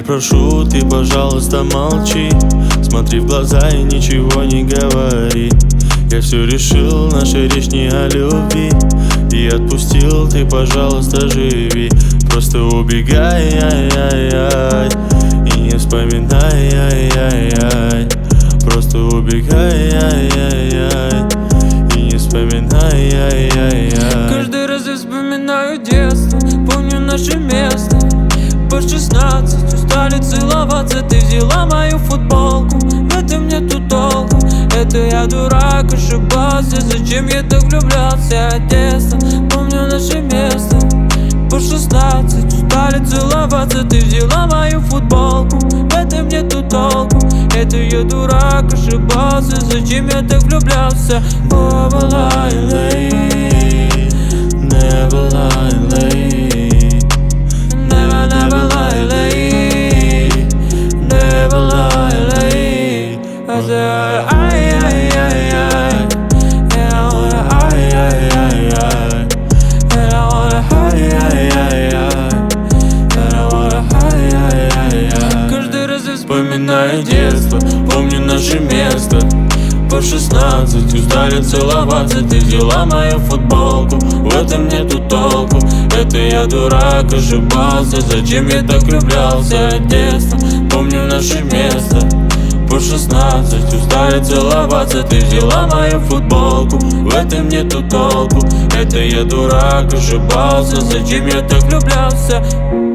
прошу, ты, пожалуйста, молчи. Смотри в глаза и ничего не говори. Я все решил, наша речь не о любви. И отпустил, ты, пожалуйста, живи. Просто убегай, ай-яй-яй, и не вспоминай, ай-яй-яй. Просто убегай, ай-яй-яй, и не вспоминай, ай-яй-яй. Каждый раз я вспоминаю детство, помню наше место. По 16 устали целоваться, ты взяла мою футболку. В этом нету толку, это я дурак, ошибался. Зачем я так влюблялся? Детство, помню наше место. По 16 устали целоваться, ты взяла мою футболку. В этом нету толку, это я дурак, ошибался. Зачем я так влюблялся? Never lie late, never lie late, never lie late, never lie late. I said, ай-яй-яй-яй, And I wanna ай-яй-яй-яй, and I wanna ай-яй-яй-яй, and I wanna ай-яй-яй-яй. каждый раз я Вспоминаю детство, помню наше место. По 16 устали целоваться, ты взяла мою футболку. В этом нету толку, это я дурак, ошибался. Зачем я так влюблялся? Детство, помню наше место. По 16 устали целоваться, ты взяла мою футболку. В этом нету толку, это я дурак, ошибался. Зачем я так влюблялся?